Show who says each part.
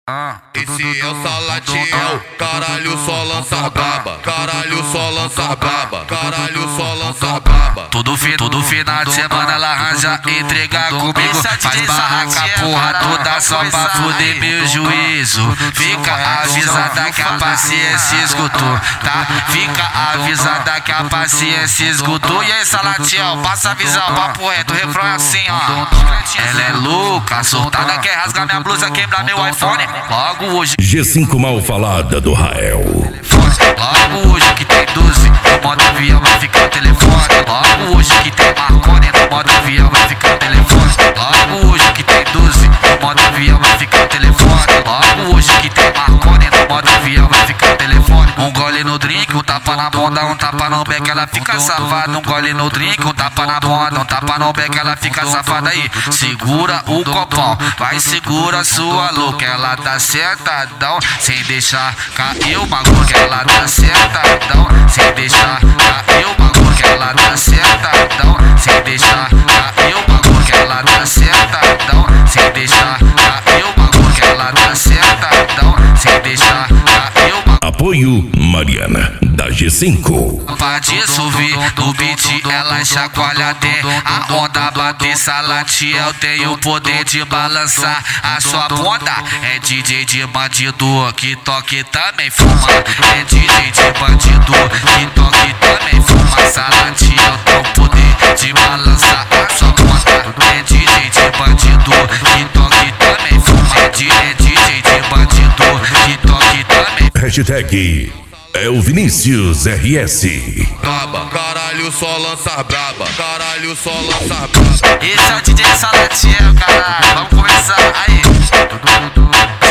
Speaker 1: Esse é o Salatiel, caralho só lança braba, caralho só lança braba, caralho só lança braba.
Speaker 2: Todo final de semana ela arranja entregar comigo. Faz barraca porra toda só pra fuder meu juízo. Fica avisada que a paciência esgotou, tá? Fica avisada que a paciência esgotou. E aí Salatiel, passa a visão, papo reto, o refrão é assim, ó. Ela é louca, surtada, quer rasgar minha blusa, quebrar meu iPhone. Logo hoje
Speaker 3: G5 mal falada do Rael.
Speaker 2: Logo hoje que tem 12, no modo avião vai ficar o telefone. Logo hoje que tem Marconi, no modo avião vai ficar o telefone. Logo hoje que tem 12, no modo avião vai ficar o telefone. Logo hoje que tem Marconi, no modo avião vai ficar o telefone. Um gole no drink, um tapa na bunda, um tapa no beck, ela fica safada. Um gole no drink, um tapa na bunda, um tapa no beck, ela fica safada aí. Segura o copão, vai segura sua louca, ela tá sentadão, sem deixar cair o bagulho, que ela tá sentadão, sem deixar cair o bagulho, que ela tá sentadão, sem deixar cair o bagulho, que ela tá sentadão, sem deixar cair o bagulho, que ela tá sentadão, sem deixar cair o bagulho.
Speaker 3: Apoio Mariana da G5.
Speaker 2: Pra dissolver no beat, ela chacoalha até a onda bater. Salatiel tem o poder de balançar a sua bunda. É DJ de bandido que toque também fuma. É DJ de bandido que toque também fuma. Salatiel tem o poder de balançar a sua bunda. É DJ de bandido que toque também fuma. É DJ de bandido que toque também.
Speaker 3: Hashtag é o Vinícius RS.
Speaker 1: Braba, caralho só lança braba, caralho só lança braba.
Speaker 2: Esse é o DJ Salatiel, caralho. Vamos começar aí.